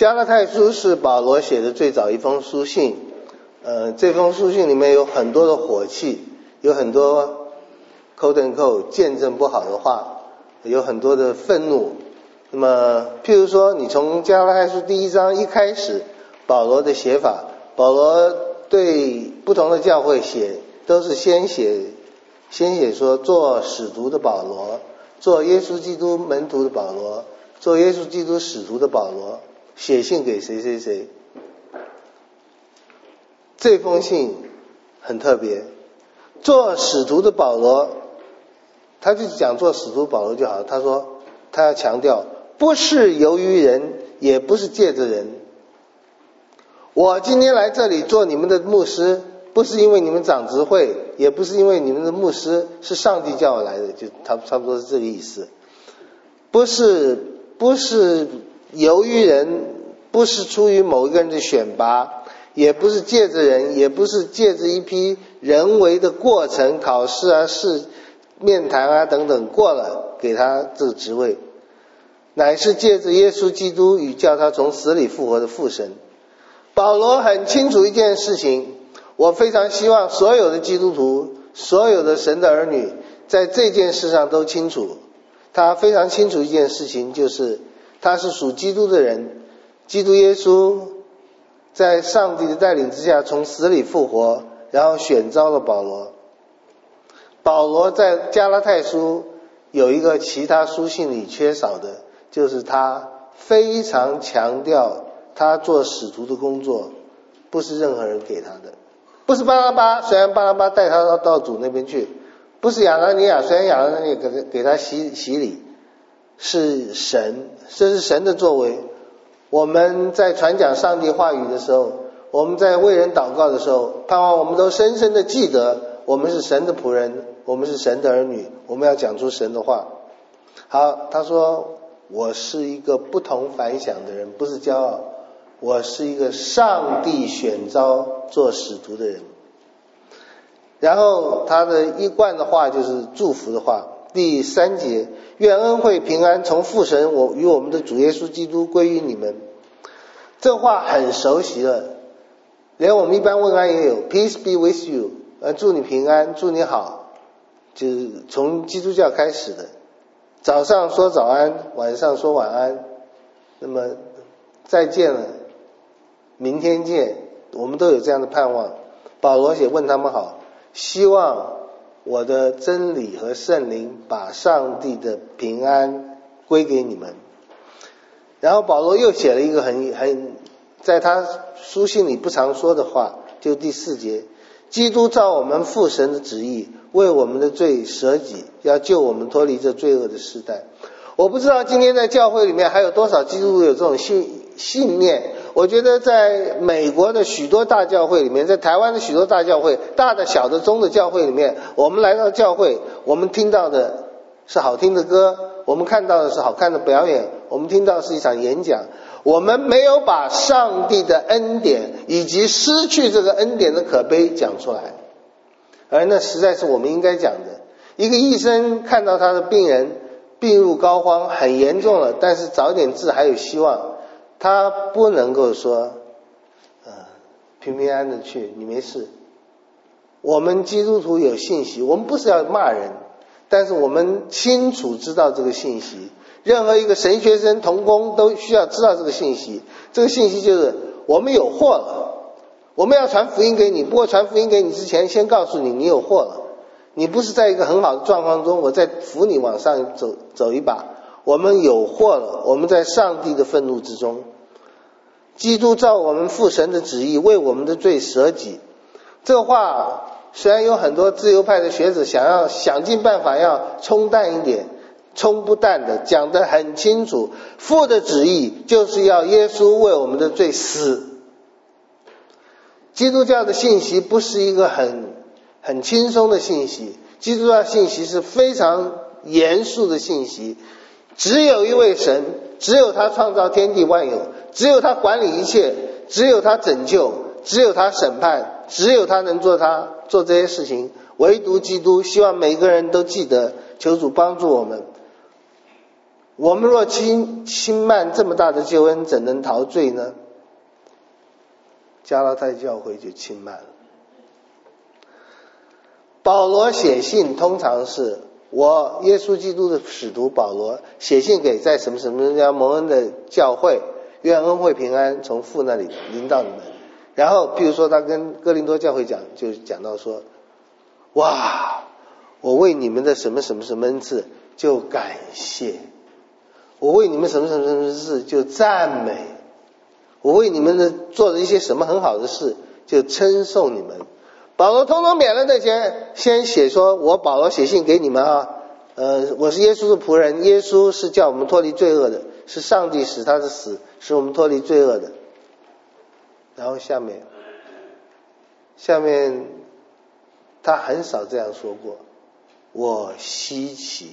加拉太书是保罗写的最早一封书信，这封书信里面有很多的火气，有很多 quote and quote 见证不好的话，有很多的愤怒。那么譬如说你从加拉太书第1章一开始，保罗的写法，保罗对不同的教会写都是先写说做使徒的保罗，做耶稣基督门徒的保罗，做耶稣基督使徒的保罗，写信给谁谁谁。这封信很特别，做使徒的保罗，他就讲做使徒保罗就好，他说他要强调不是由于人，也不是借着人。我今天来这里做你们的牧师，不是因为你们长执会，也不是因为你们的牧师，是上帝叫我来的，就差不多是这个意思。不是由于人，不是出于某一个人的选拔，也不是借着人，也不是借着一批人为的过程，考试啊、面谈啊等等过了给他这个职位，乃是借着耶稣基督与叫他从死里复活的父神。保罗很清楚一件事情，我非常希望所有的基督徒，所有的神的儿女在这件事上都清楚。他非常清楚一件事情，就是他是属基督的人，基督耶稣在上帝的带领之下从死里复活，然后选召了保罗。保罗在加拉太书有一个其他书信里缺少的，就是他非常强调他做使徒的工作不是任何人给他的，不是巴拉巴，虽然巴拉巴带他到主那边去，不是亚拿尼亚，虽然亚拿尼亚给他洗礼，是神，这是神的作为。我们在传讲上帝话语的时候，我们在为人祷告的时候，盼望我们都深深的记得我们是神的仆人，我们是神的儿女，我们要讲出神的话。好，他说我是一个不同凡响的人，不是骄傲，我是一个上帝选召做使徒的人。然后他的一贯的话就是祝福的话，第3节，愿恩惠平安从父神与我们的主耶稣基督归于你们。这话很熟悉了，连我们一般问安也有 Peace be with you， 祝你平安，祝你好，就是从基督教开始的，早上说早安，晚上说晚安，那么再见了，明天见，我们都有这样的盼望。保罗也问他们好，希望我的真理和圣灵把上帝的平安归给你们。然后保罗又写了一个在他书信里不常说的话，就第4节，基督照我们父神的旨意，为我们的罪舍己，要救我们脱离这罪恶的时代。我不知道今天在教会里面还有多少基督徒有这种信念。我觉得在美国的许多大教会里面，在台湾的许多大教会，大的小的中的教会里面，我们来到教会，我们听到的是好听的歌，我们看到的是好看的表演，我们听到的是一场演讲。我们没有把上帝的恩典以及失去这个恩典的可悲讲出来，而那实在是我们应该讲的。一个医生看到他的病人病入膏肓，很严重了，但是早点治还有希望，他不能够说平平安安的去，你没事。我们基督徒有信息，我们不是要骂人，但是我们清楚知道这个信息，任何一个神学生同工都需要知道这个信息。这个信息就是我们有祸了，我们要传福音给你，不过传福音给你之前先告诉你你有祸了，你不是在一个很好的状况中，我再扶你往上走一把。我们有祸了，我们在上帝的愤怒之中。基督照我们父神的旨意，为我们的罪舍己。这话虽然有很多自由派的学者想尽办法要冲淡一点，冲不淡的，讲得很清楚，父的旨意就是要耶稣为我们的罪死。基督教的信息不是一个很轻松的信息，基督教信息是非常严肃的信息。只有一位神，只有他创造天地万有，只有他管理一切，只有他拯救，只有他审判，只有他能做这些事情，唯独基督。希望每个人都记得，求主帮助我们。 我们若轻慢这么大的救恩，怎能逃罪呢？加拉太教会就轻慢了。保罗写信通常是我耶稣基督的使徒保罗写信给在什么什么叫蒙恩的教会，愿恩惠平安从父那里临到你们。然后譬如说他跟哥林多教会讲，就讲到说，哇，我为你们的什么什么什么恩赐就感谢，我为你们什么什么什么事就赞美，我为你们的做的一些什么很好的事就称颂你们。保罗通通免了那些，先写说我保罗写信给你们啊，我是耶稣的仆人，耶稣是叫我们脱离罪恶的，是上帝使他的死使我们脱离罪恶的。然后下面他很少这样说过，我稀奇，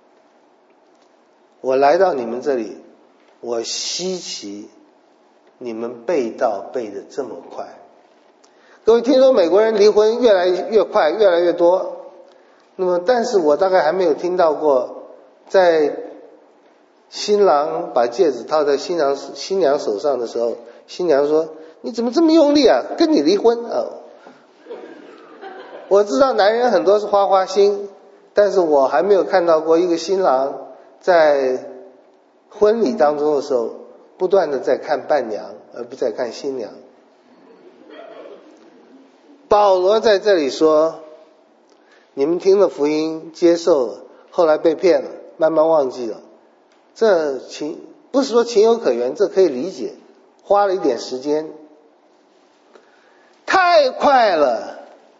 我来到你们这里，我稀奇你们背道背得这么快。各位听说美国人离婚越来越快，越来越多，那么但是我大概还没有听到过在新郎把戒指套在新娘手上的时候，新娘说你怎么这么用力啊，跟你离婚啊。我知道男人很多是花花心，但是我还没有看到过一个新郎在婚礼当中的时候不断的在看伴娘而不在看新娘。保罗在这里说，你们听了福音接受了，后来被骗了，慢慢忘记了，这不是说情有可原，这可以理解，花了一点时间，太快了，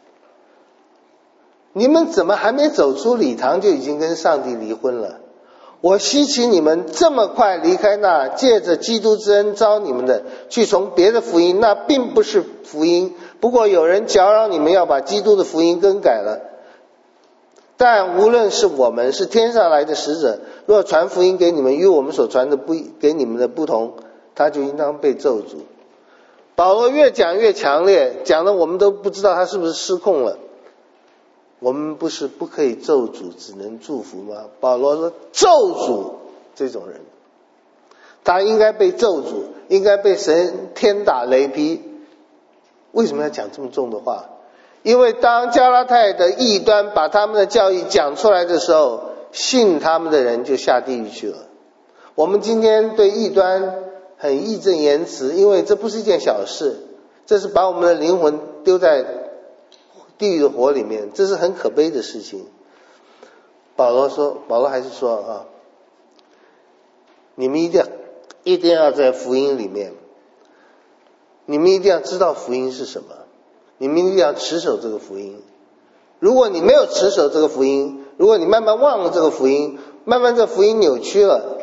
你们怎么还没走出礼堂就已经跟上帝离婚了？我希奇你们这么快离开那借着基督之恩招你们的，去从别的福音，那并不是福音，不过有人搅扰你们要把基督的福音更改了。但无论是我们是天上来的使者，若传福音给你们与我们所传的给你们的不同，他就应当被咒诅。保罗越讲越强烈，讲的我们都不知道他是不是失控了。我们不是不可以咒诅，只能祝福吗？保罗说咒诅这种人，他应该被咒诅，应该被神天打雷劈。为什么要讲这么重的话？因为当加拉太的异端把他们的教义讲出来的时候，信他们的人就下地狱去了。我们今天对异端很义正言辞，因为这不是一件小事，这是把我们的灵魂丢在地狱的火里面，这是很可悲的事情。保罗还是说啊，你们一定要在福音里面，你们一定要知道福音是什么，你们一定要持守这个福音。如果你没有持守这个福音，如果你慢慢忘了这个福音，慢慢这福音扭曲了，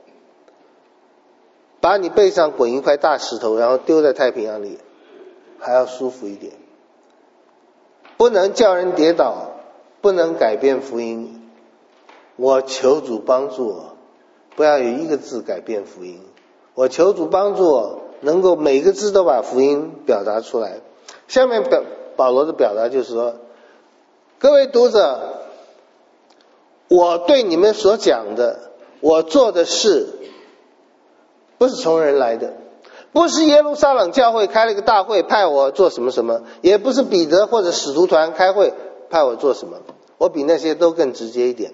把你背上滚一块大石头，然后丢在太平洋里，还要舒服一点。不能叫人跌倒，不能改变福音。我求主帮助我，不要有一个字改变福音。我求主帮助我，能够每个字都把福音表达出来。下面保罗的表达就是说，各位读者，我对你们所讲的，我做的事，不是从人来的，不是耶路撒冷教会开了一个大会派我做什么什么，也不是彼得或者使徒团开会派我做什么，我比那些都更直接一点。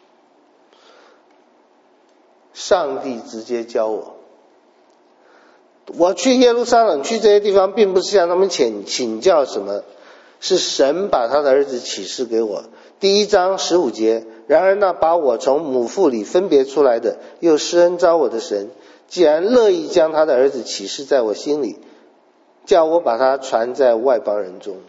上帝直接教我，我去耶路撒冷去这些地方并不是向他们请教什么，是神把他的儿子启示给我。第1章15节，然而那把我从母腹里分别出来的，又施恩召我的神，既然乐意将他的儿子启示在我心里，叫我把他传在外邦人中。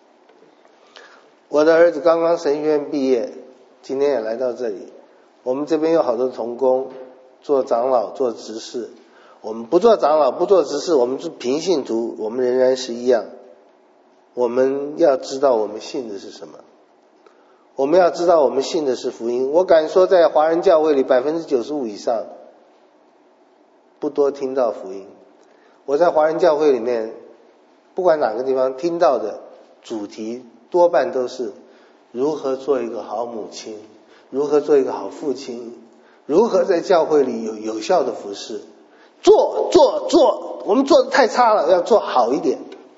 我的儿子刚刚神学院毕业，今天也来到这里。我们这边有好多同工，做长老做执事，我们不做长老不做执事，我们是平信徒，我们仍然是一样。我们要知道我们信的是什么，我们要知道我们信的是福音。我敢说在华人教会里 95% 以上不多听到福音。我在华人教会里面不管哪个地方听到的主题多半都是如何做一个好母亲，如何做一个好父亲， 如何在教会里有效的服侍，做，我们做的太差了，要做好一点。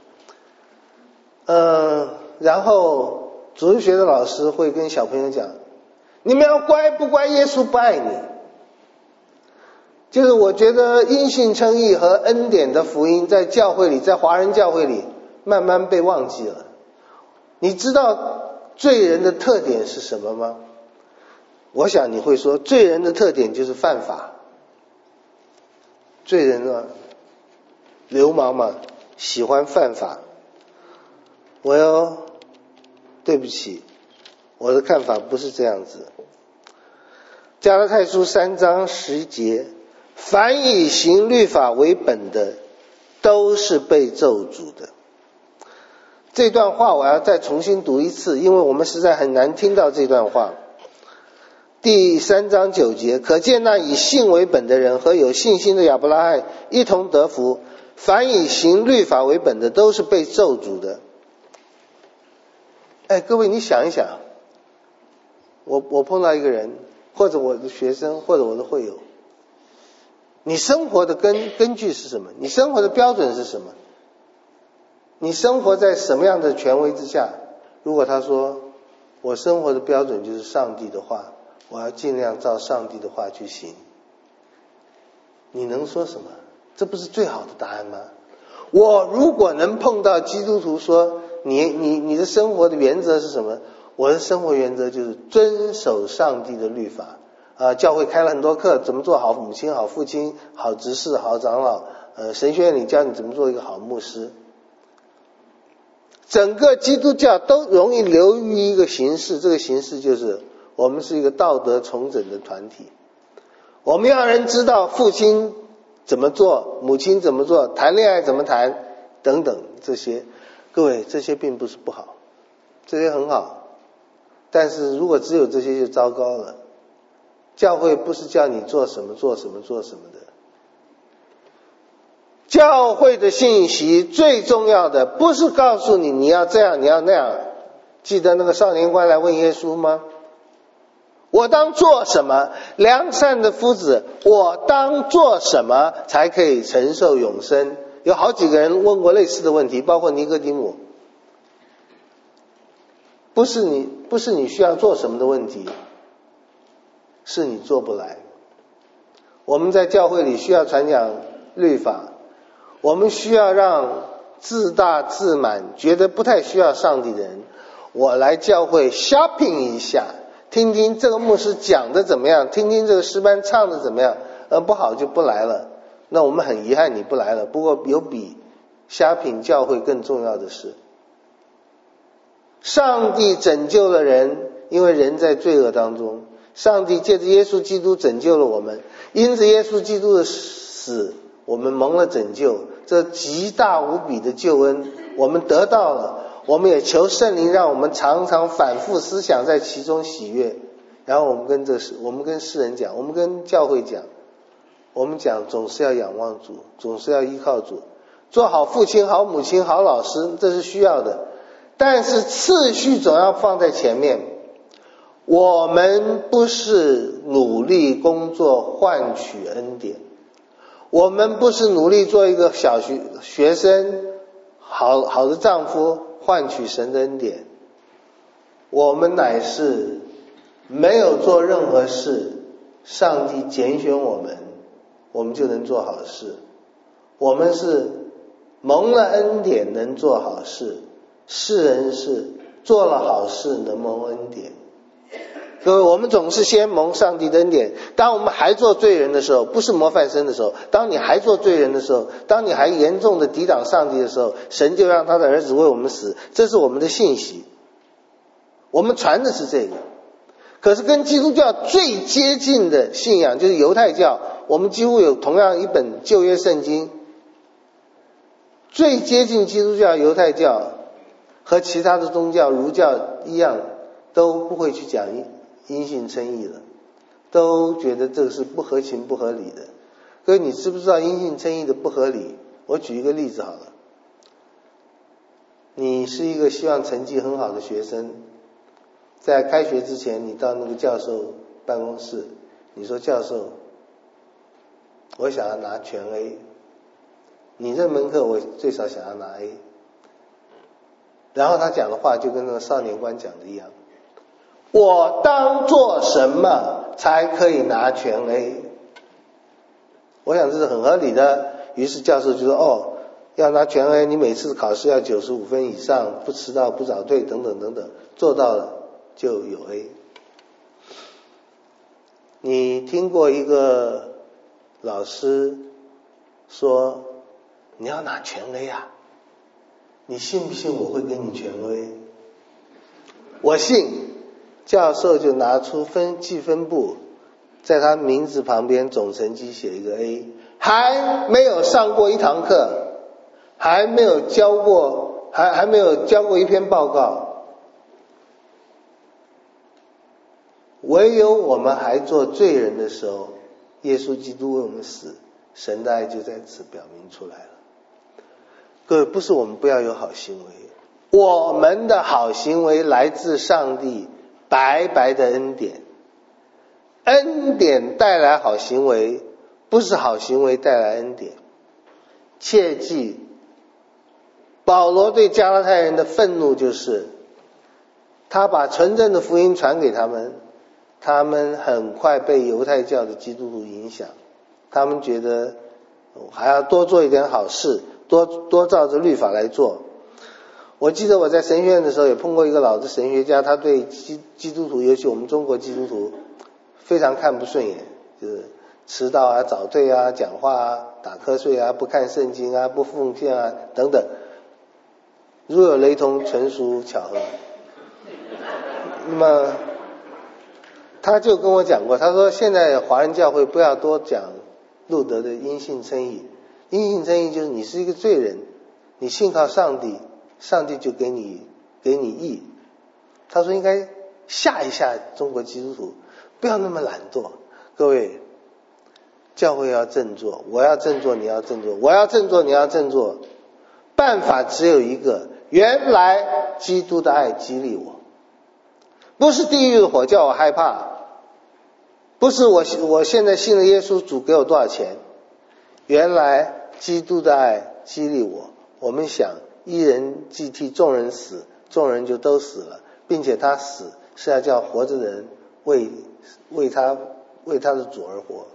然后主日学的老师会跟小朋友讲，你们要乖，不乖耶稣不爱你。就是我觉得因信称义和恩典的福音在教会里，在华人教会里慢慢被忘记了。你知道罪人的特点是什么吗？我想你会说，罪人的特点就是犯法。罪人啊，流氓嘛，喜欢犯法。对不起，我的看法不是这样子。加拉太书3章10节，凡以行律法为本的，都是被咒诅的。这段话我要再重新读一次，因为我们实在很难听到这段话。第3章9节，可见那以信为本的人和有信心的亚伯拉罕一同得福，凡以行律法为本的，都是被咒诅的。各位你想一想，我碰到一个人，或者我的学生，或者我的会友，你生活的根据是什么？你生活的标准是什么？你生活在什么样的权威之下？如果他说我生活的标准就是上帝的话，我要尽量照上帝的话去行，你能说什么？这不是最好的答案吗？我如果能碰到基督徒说你的生活的原则是什么？我的生活原则就是遵守上帝的律法。教会开了很多课，怎么做好母亲、好父亲、好执事、好长老。神学院里教你怎么做一个好牧师。整个基督教都容易流于一个形式，这个形式就是我们是一个道德重整的团体。我们要人知道父亲怎么做，母亲怎么做，谈恋爱怎么谈等等这些。各位，这些并不是不好，这些很好，但是如果只有这些就糟糕了。教会不是叫你做什么做什么做什么的。教会的信息最重要的不是告诉你你要这样你要那样。记得那个少年官来问耶稣吗？我当做什么？良善的夫子，我当做什么才可以承受永生？有好几个人问过类似的问题，包括尼哥底母。不是你需要做什么的问题，是你做不来。我们在教会里需要传讲律法，我们需要让自大自满觉得不太需要上帝的人，我来教会 shopping 一下，听听这个牧师讲的怎么样，听听这个诗班唱的怎么样，不好就不来了。那我们很遗憾你不来了，不过有比shopping教会更重要的事。上帝拯救了人，因为人在罪恶当中，上帝借着耶稣基督拯救了我们，因着耶稣基督的死，我们蒙了拯救，这极大无比的救恩我们得到了。我们也求圣灵让我们常常反复思想，在其中喜悦。然后我们跟世人讲，我们跟教会讲，我们讲总是要仰望主，总是要依靠主，做好父亲好母亲好老师，这是需要的，但是次序总要放在前面。我们不是努力工作换取恩典，我们不是努力做一个小学生好的丈夫换取神的恩典，我们乃是没有做任何事，上帝拣选我们就能做好事。我们是蒙了恩典能做好事，世人是做了好事能蒙恩典。各位，我们总是先蒙上帝的恩典。当我们还做罪人的时候，不是模范生的时候，当你还做罪人的时候，当你还严重的抵挡上帝的时候，神就让他的儿子为我们死，这是我们的信息，我们传的是这个。可是跟基督教最接近的信仰就是犹太教，我们几乎有同样一本旧约圣经，最接近基督教犹太教和其他的宗教儒教一样，都不会去讲因信称义了，都觉得这个是不合情不合理的。各位，你知不知道因信称义的不合理？我举一个例子好了，你是一个希望成绩很好的学生，在开学之前你到那个教授办公室你说教授，我想要拿全 A， 你这门课我最少想要拿 A。 然后他讲的话就跟那个少年官讲的一样，我当做什么才可以拿全 A？ 我想这是很合理的。于是教授就说，要拿全 A， 你每次考试要95分以上，不迟到不早退等等等等，做到了就有 A。 你听过一个老师说你要拿全 A 啊，你信不信我会给你全 A？ 我信。教授就拿出记分簿，在他名字旁边总成绩写一个 A， 还没有上过一堂课，还没有教过一篇报告。唯有我们还做罪人的时候，耶稣基督为我们死，神的爱就在此表明出来了。各位，不是我们不要有好行为，我们的好行为来自上帝白白的恩典，恩典带来好行为，不是好行为带来恩典。切记，保罗对加拉太人的愤怒就是他把纯正的福音传给他们，他们很快被犹太教的基督徒影响，他们觉得还要多做一点好事，多照着律法来做。我记得我在神学院的时候也碰过一个老的神学家，他对基督徒，尤其我们中国基督徒非常看不顺眼，就是迟到啊、早退啊、讲话啊、打瞌睡啊、不看圣经啊、不奉献啊等等，如有雷同，纯属巧合。那么他就跟我讲过，他说现在华人教会不要多讲路德的因信称义。因信称义就是你是一个罪人，你信靠上帝，上帝就给你义。他说应该吓一吓中国基督徒，不要那么懒惰。各位，教会要振作，我要振作，你要振作，我要振作，你要振作。办法只有一个，原来基督的爱激励我，不是地狱的火叫我害怕，不是我现在信了耶稣，主给我多少钱，原来基督的爱激励我。我们想一人既替众人死，众人就都死了，并且他死是要叫活着的人为他的主而活。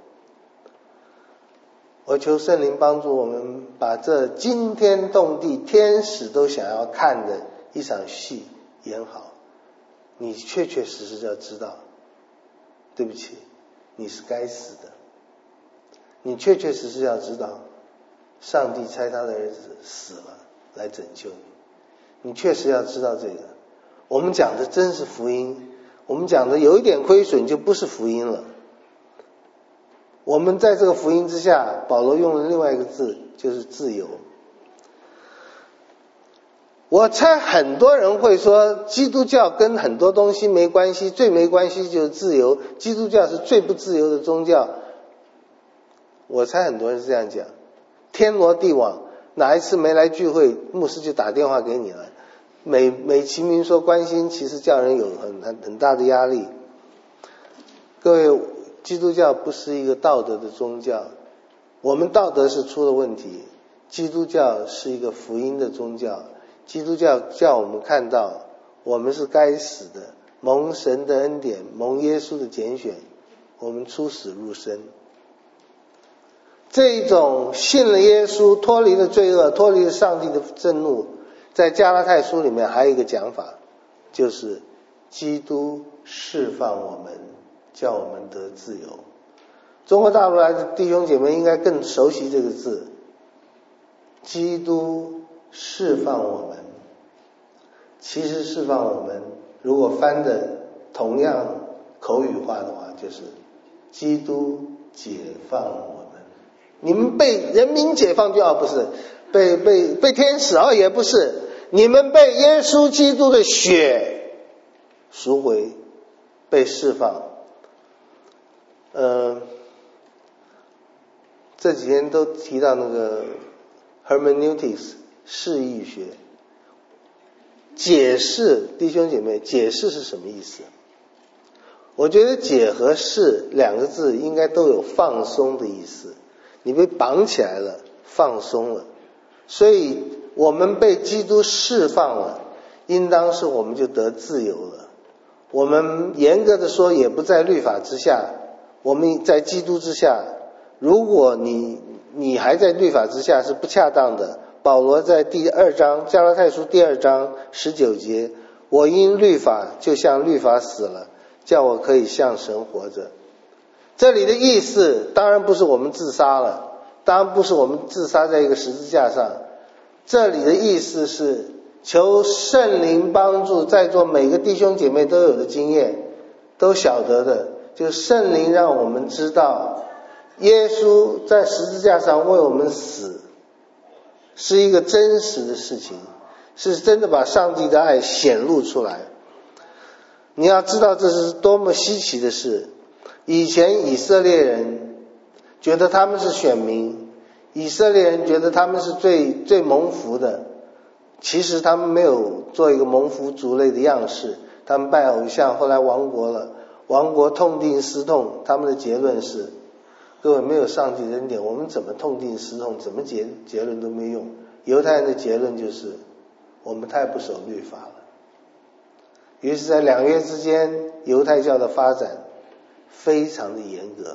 我求圣灵帮助我们把这惊天动地天使都想要看的一场戏演好。你确确实实要知道，对不起，你是该死的。你确确实实要知道，上帝差他的儿子死了来拯救你。你确实要知道这个。我们讲的真是福音，我们讲的有一点亏损就不是福音了。我们在这个福音之下，保罗用了另外一个字，就是自由。我猜很多人会说基督教跟很多东西没关系，最没关系就是自由，基督教是最不自由的宗教。我猜很多人是这样讲，天罗地网，哪一次没来聚会，牧师就打电话给你了，美其名说关心，其实叫人有很大的压力。各位，基督教不是一个道德的宗教，我们道德是出了问题。基督教是一个福音的宗教，基督教叫我们看到我们是该死的，蒙神的恩典，蒙耶稣的拣选，我们出死入生。这一种信了耶稣，脱离了罪恶，脱离了上帝的震怒，在加拉太书里面还有一个讲法，就是基督释放我们，叫我们得自由。中国大陆来的弟兄姐妹应该更熟悉这个字，基督释放我们。其实释放我们，如果翻的同样口语化的话，就是基督解放我们。你们被人民解放就不是，被天使也不是，你们被耶稣基督的血赎回，被释放。这几天都提到那个 hermeneutics 释义学，解释，弟兄姐妹，解释是什么意思？ 我觉得解和释两个字应该都有放松的意思，你被绑起来了，放松了，所以我们被基督释放了，应当是我们就得自由了。我们严格的说也不在律法之下，我们在基督之下。如果你还在律法之下是不恰当的。保罗在第2章加拉太书第2章19节，我因律法就像律法死了，叫我可以向神活着。这里的意思当然不是我们自杀了，当然不是我们自杀在一个十字架上，这里的意思是求圣灵帮助在座每个弟兄姐妹都有的经验，都晓得的，就是圣灵让我们知道耶稣在十字架上为我们死是一个真实的事情，是真的把上帝的爱显露出来。你要知道这是多么稀奇的事。以前以色列人觉得他们是选民，以色列人觉得他们是最蒙福的，其实他们没有做一个蒙福族类的样式，他们拜偶像，后来亡国了，亡国痛定思痛，他们的结论是，各位没有上帝的恩典，我们怎么痛定思痛，怎么结论都没用。犹太人的结论就是我们太不守律法了。于是在2约之间，犹太教的发展非常的严格，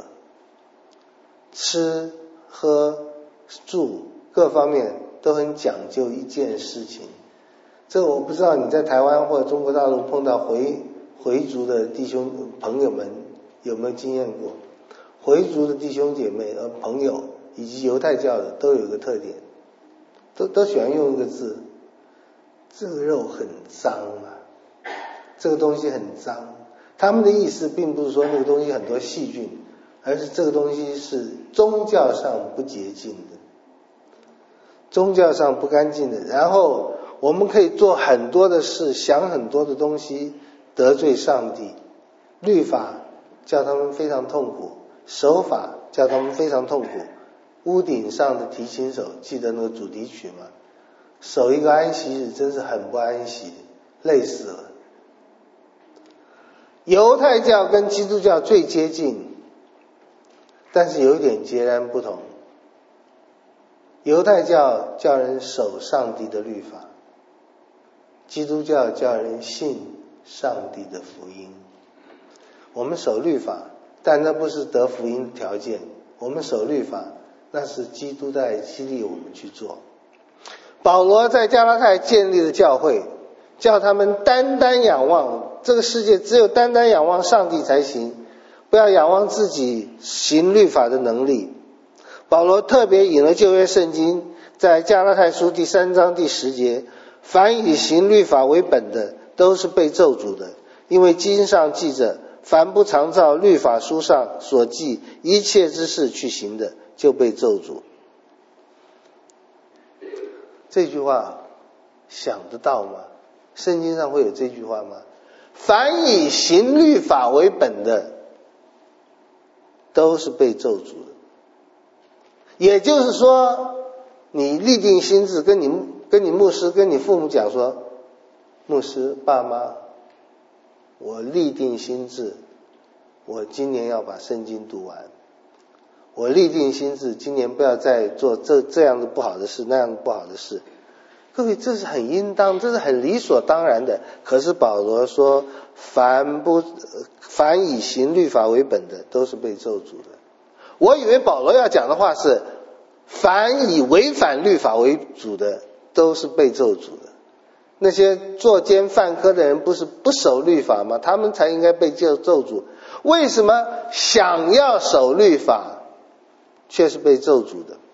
吃喝住各方面都很讲究一件事情。这个我不知道你在台湾或者中国大陆碰到回族的弟兄朋友们有没有经验过。回族的弟兄姐妹朋友以及犹太教的都有一个特点，都喜欢用一个字，这个肉很脏啊，这个东西很脏。他们的意思并不是说那个东西很多细菌，而是这个东西是宗教上不洁净的，宗教上不干净的。然后我们可以做很多的事，想很多的东西，得罪上帝。律法叫他们非常痛苦，守法叫他们非常痛苦。屋顶上的提琴手记得那个主题曲吗？守一个安息日真是很不安息，累死了。犹太教跟基督教最接近，但是有一点截然不同。犹太教叫人守上帝的律法，基督教叫人信上帝的福音。我们守律法，但那不是得福音的条件，我们守律法那是基督在激励我们去做。保罗在加拉太建立了教会，叫他们单单仰望这个世界，只有单单仰望上帝才行，不要仰望自己行律法的能力。保罗特别引了旧约圣经，在加拉太书第3章第10节，凡以行律法为本的都是被咒诅的，因为经上记着，凡不常照律法书上所记一切之事去行的，就被咒诅。这句话想得到吗？圣经上会有这句话吗？凡以行律法为本的都是被咒诅的。也就是说，你立定心志，跟你牧师跟你父母讲说，牧师爸妈，我立定心志，我今年要把圣经读完，我立定心志，今年不要再做这样的不好的事，那样的不好的事。各位，这是很应当，这是很理所当然的。可是保罗说，凡以行律法为本的，都是被咒诅的。我以为保罗要讲的话是，凡以违反律法为主的，都是被咒诅的。那些作奸犯科的人不是不守律法吗？他们才应该被咒诅。为什么想要守律法却是被咒诅的？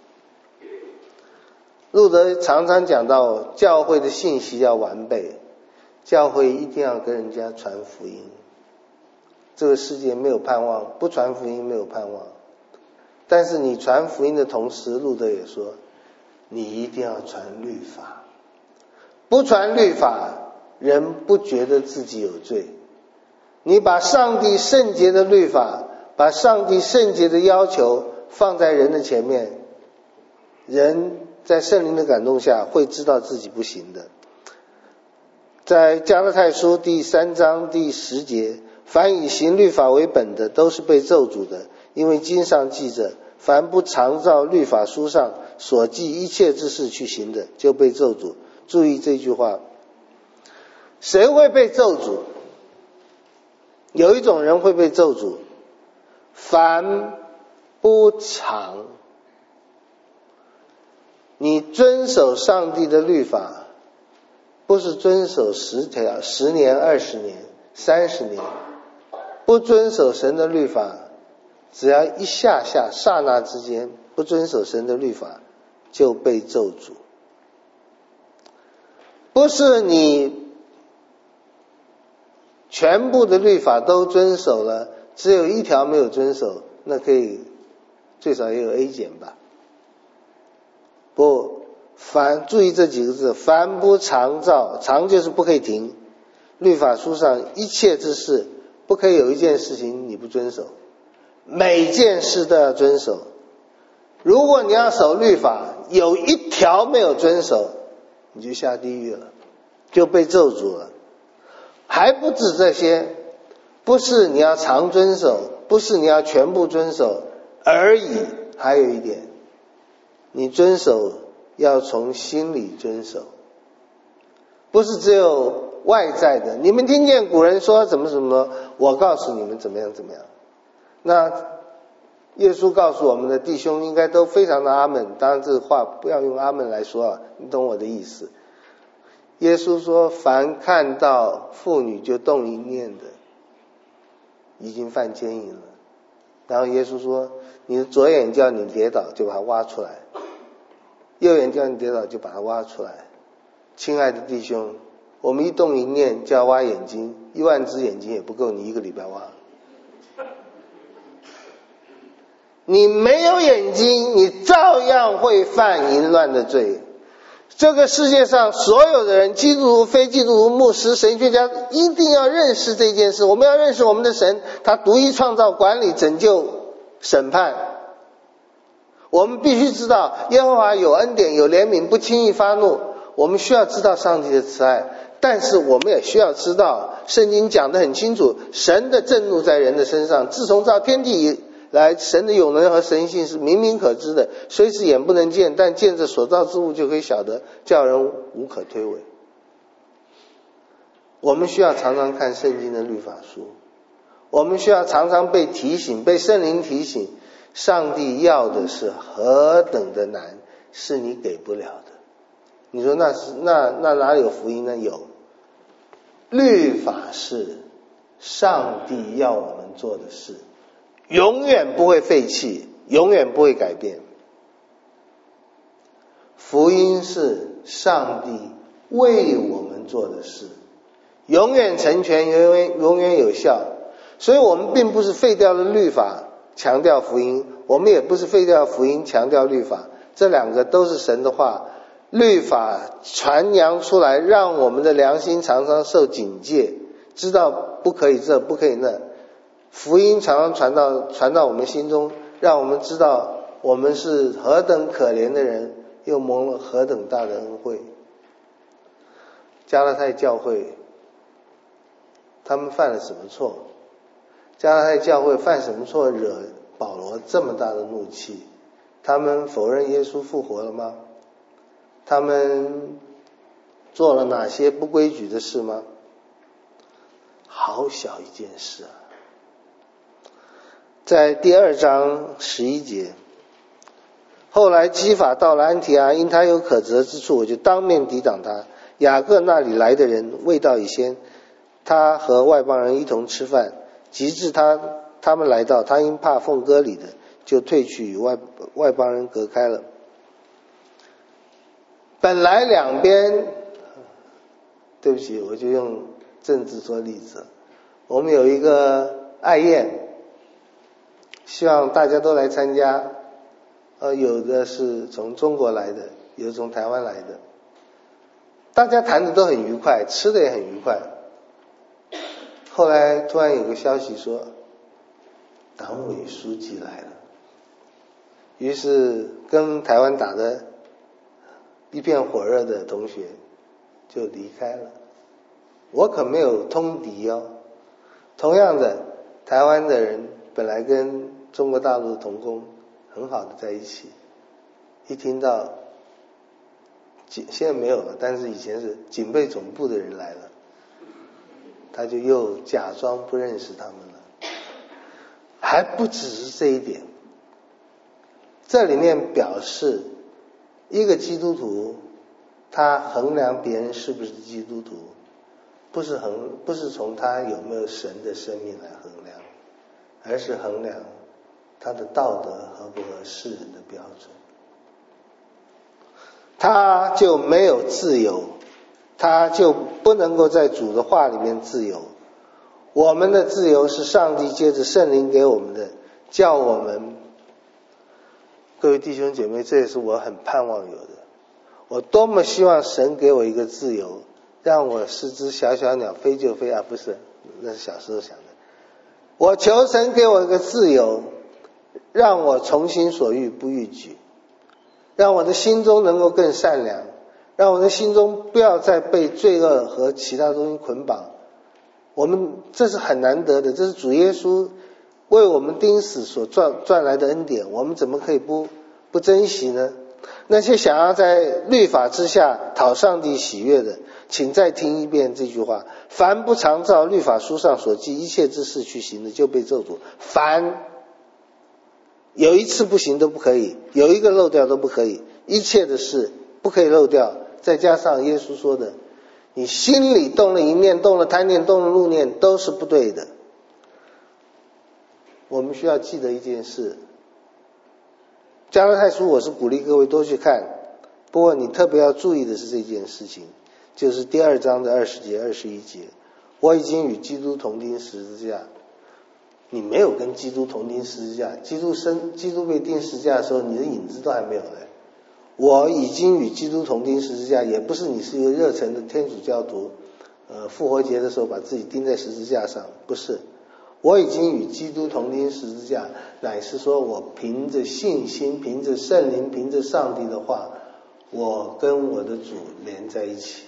路德常常讲到教会的信息要完备，教会一定要跟人家传福音。这个世界没有盼望，不传福音没有盼望。但是你传福音的同时，路德也说，你一定要传律法。不传律法，人不觉得自己有罪。你把上帝圣洁的律法，把上帝圣洁的要求放在人的前面，人在圣灵的感动下会知道自己不行的。在加拉太书第3章第10节， 凡以行律法为本的，都是被咒诅的，因为经上记着，凡不常照律法书上所记一切之事去行的，就被咒诅。注意这句话，谁会被咒诅？有一种人会被咒诅，凡不常。你遵守上帝的律法，不是遵守10条、10年、20年、30年，不遵守神的律法，只要一下刹那之间不遵守神的律法，就被咒诅。不是你全部的律法都遵守了，只有一条没有遵守，那可以最少也有 A 减吧。不，注意这几个字，凡不常照，常就是不可以停，律法书上一切之事，不可以有一件事情你不遵守，每件事都要遵守。如果你要守律法，有一条没有遵守，你就下地狱了，就被咒诅了。还不止这些，不是你要常遵守，不是你要全部遵守而已，还有一点，你遵守要从心里遵守，不是只有外在的。你们听见古人说怎么怎么，我告诉你们怎么样怎么样。那耶稣告诉我们的弟兄应该都非常的阿们，当然这话不要用阿们来说啊，你懂我的意思。耶稣说，凡看到妇女就动淫念的，已经犯奸淫了。然后耶稣说，你的左眼叫你跌倒，就把它挖出来；右眼叫你跌倒，就把它挖出来。亲爱的弟兄，我们一动淫念就要挖眼睛，10000只眼睛也不够你1个礼拜挖。你没有眼睛，你照样会犯淫乱的罪。这个世界上所有的人，基督徒、非基督徒、牧师、神学家，一定要认识这件事。我们要认识我们的神，他独一创造、管理、拯救、审判。我们必须知道耶和华有恩典、有怜悯，不轻易发怒。我们需要知道上帝的慈爱，但是我们也需要知道，圣经讲得很清楚，神的震怒在人的身上。自从造天地以来，神的永能和神性是明明可知的，虽是眼不能见，但见着所造之物就可以晓得，叫人无可推诿。我们需要常常看圣经的律法书，我们需要常常被提醒，被圣灵提醒，上帝要的是何等的难，是你给不了的。你说那哪有福音呢？有。律法是上帝要我们做的事，永远不会废弃，永远不会改变。福音是上帝为我们做的事，永远成全，永远有效。所以我们并不是废掉了律法强调福音，我们也不是废掉福音强调律法，这两个都是神的话。律法传扬出来，让我们的良心常常受警戒，知道不可以这不可以那。福音常常传到我们心中，让我们知道我们是何等可怜的人，又蒙了何等大的恩惠。加拉太教会他们犯了什么错？加拉太教会犯什么错惹保罗这么大的怒气？他们否认耶稣复活了吗？他们做了哪些不规矩的事吗？好小一件事啊！在第2章11节，后来基法到了安提阿，因他有可责之处，我就当面抵挡他。雅各那里来的人未到以先，他和外邦人一同吃饭，及至他们来到，他因怕奉割礼的，就退去与外邦人隔开了。本来两边，对不起，我就用政治做例子。我们有一个爱宴，希望大家都来参加，有的是从中国来的，有的从台湾来的，大家谈的都很愉快，吃的也很愉快。后来突然有个消息说，党委书记来了，于是跟台湾打的一片火热的同学就离开了。我可没有通敌哦， 同样的，台湾的人本来跟中国大陆的同工很好的在一起，一听到现在没有了，但是以前是警备总部的人来了，他就又假装不认识他们了。还不只是这一点，这里面表示一个基督徒他衡量别人是不是基督徒，不是从他有没有神的生命来衡量，而是衡量他的道德合不合世人的标准。他就没有自由，他就不能够在主的话里面自由。我们的自由是上帝借着圣灵给我们的，叫我们，各位弟兄姐妹，这也是我很盼望有的。我多么希望神给我一个自由，让我是只小小鸟，飞就飞啊，不是，那是小时候想的。我求神给我一个自由，让我从心所欲不逾矩，让我的心中能够更善良，让我的心中不要再被罪恶和其他东西捆绑。这是很难得的，这是主耶稣为我们钉死所赚来的恩典，我们怎么可以不珍惜呢？那些想要在律法之下讨上帝喜悦的，请再听一遍这句话：凡不常照律法书上所记一切之事去行的，就被咒诅。凡有一次不行都不可以，有一个漏掉都不可以，一切的事不可以漏掉。再加上耶稣说的，你心里动了淫念，动了贪念，动了怒念，都是不对的。我们需要记得一件事，加拉太书我是鼓励各位多去看，不过你特别要注意的是这件事情，就是第2章的20节21节，我已经与基督同钉十字架。你没有跟基督同钉十字架，基督被钉十字架的时候，你的影子都还没有来。我已经与基督同钉十字架，也不是你是一个热忱的天主教徒，复活节的时候把自己钉在十字架上，不是。我已经与基督同钉十字架，乃是说我凭着信心，凭着圣灵，凭着上帝的话，我跟我的主连在一起。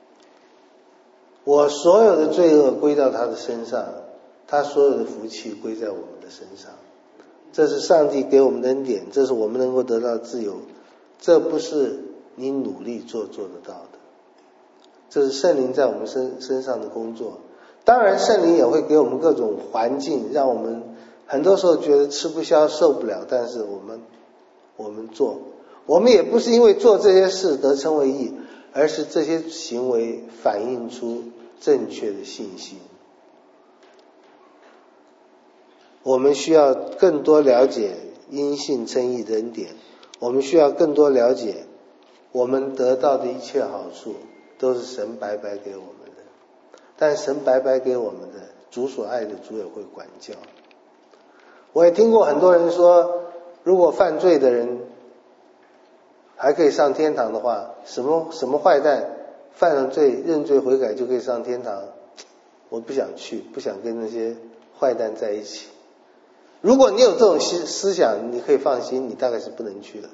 我所有的罪恶归到他的身上，他所有的福气归在我们的身上。这是上帝给我们的恩典，这是我们能够得到的自由，这不是你努力做得到的，这是圣灵在我们身上的工作。当然圣灵也会给我们各种环境，让我们很多时候觉得吃不消受不了，但是我们做，我们也不是因为做这些事得称为义，而是这些行为反映出正确的信心。我们需要更多了解因信称义的恩典，我们需要更多了解我们得到的一切好处都是神白白给我们的，但神白白给我们的，主所爱的主也会管教。我也听过很多人说，如果犯罪的人还可以上天堂的话，什么坏蛋犯了罪认罪悔改就可以上天堂，我不想去，不想跟那些坏蛋在一起。如果你有这种思想，你可以放心，你大概是不能去的。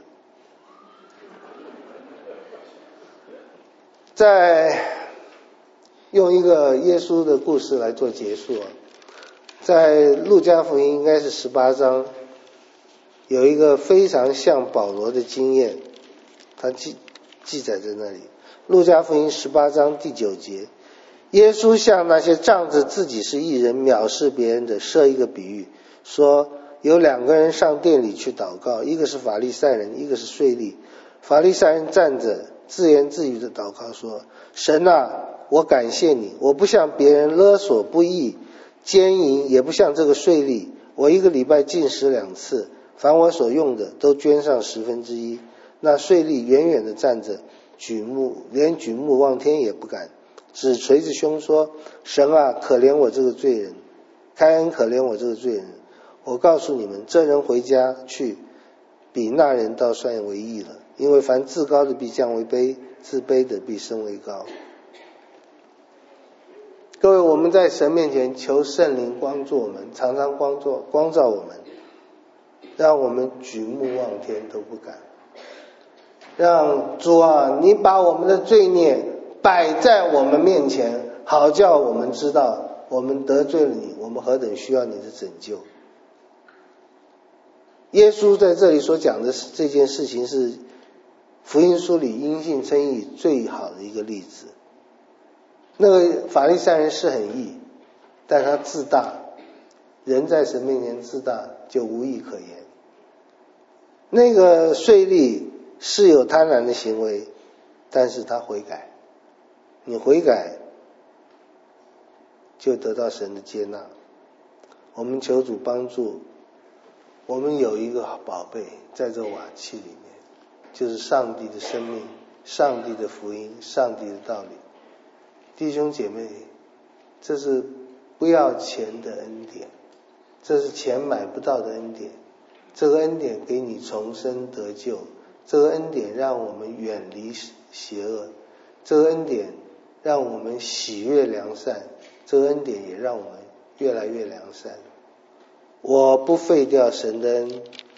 再用一个耶稣的故事来做结束，在路加福音应该是18章，有一个非常像保罗的经验，他记载在那里。路加福音18章第9节，耶稣向那些仗着自己是义人藐视别人的设一个比喻，说有2个人上殿里去祷告，一个是法利赛人，一个是税吏。法利赛人站着自言自语的祷告说，神啊，我感谢你，我不像别人勒索不义奸淫，也不像这个税吏，我1个礼拜禁食2次，凡我所用的都捐上1/10。那税吏远远的站着，连举目望天也不敢，只捶着胸说，神啊，可怜我这个罪人，开恩可怜我这个罪人。我告诉你们，这人回家去，比那人倒算为义了，因为凡自高的必降为卑，自卑的必升为高。各位，我们在神面前求圣灵光照我们，常常光照我们，让我们举目望天都不敢。让主啊，你把我们的罪孽摆在我们面前，好叫我们知道我们得罪了你，我们何等需要你的拯救。耶稣在这里所讲的这件事情是福音书里因信称义最好的一个例子。那个法利赛人是很义，但他自大，人在神面前自大就无义可言。那个税吏是有贪婪的行为，但是他悔改，你悔改就得到神的接纳。我们求主帮助我们有一个宝贝在这瓦器里面，就是上帝的生命，上帝的福音，上帝的道理。弟兄姐妹，这是不要钱的恩典，这是钱买不到的恩典。这个恩典给你重生得救，这个恩典让我们远离邪恶，这个恩典让我们喜悦良善，这个恩典也让我们越来越良善。我不废掉神的恩，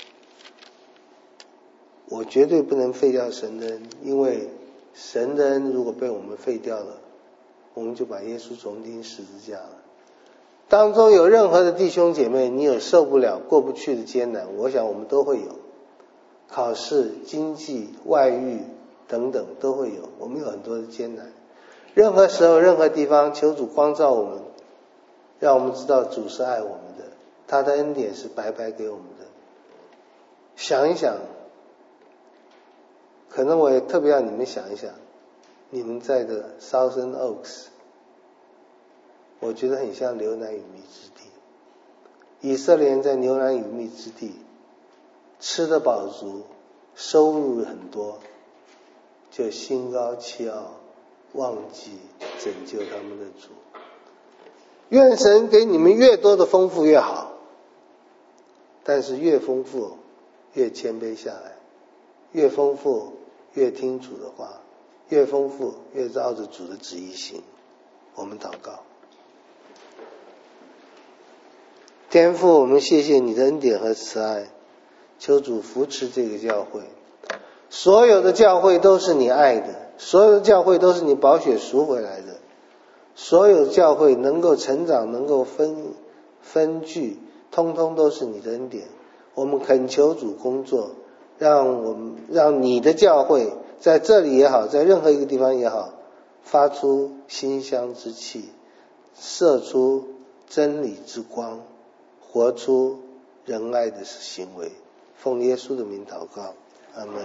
我绝对不能废掉神的恩，因为神的恩如果被我们废掉了，我们就把耶稣重钉十字架了。当中有任何的弟兄姐妹，你有受不了过不去的艰难，我想我们都会有，考试、经济、外遇等等都会有，我们有很多的艰难。任何时候任何地方，求主光照我们，让我们知道主是爱我们的，他的恩典是白白给我们的。想一想，可能我也特别让你们想一想，你们在的 Thousand Oaks， 我觉得很像流奶与蜜之地。以色列人在流奶与蜜之地吃得饱足，收入很多，就心高气傲，忘记拯救他们的主。愿神给你们越多的丰富越好，但是越丰富越谦卑下来，越丰富越听主的话，越丰富越照着主的旨意行。我们祷告。天父，我们谢谢你的恩典和慈爱，求主扶持这个教会。所有的教会都是你爱的，所有的教会都是你宝血赎回来的，所有教会能够成长，能够分聚，通通都是你的恩典。我们恳求主工作，让你的教会在这里也好，在任何一个地方也好，发出馨香之气，射出真理之光，活出仁爱的行为。奉耶稣的名祷告，阿们。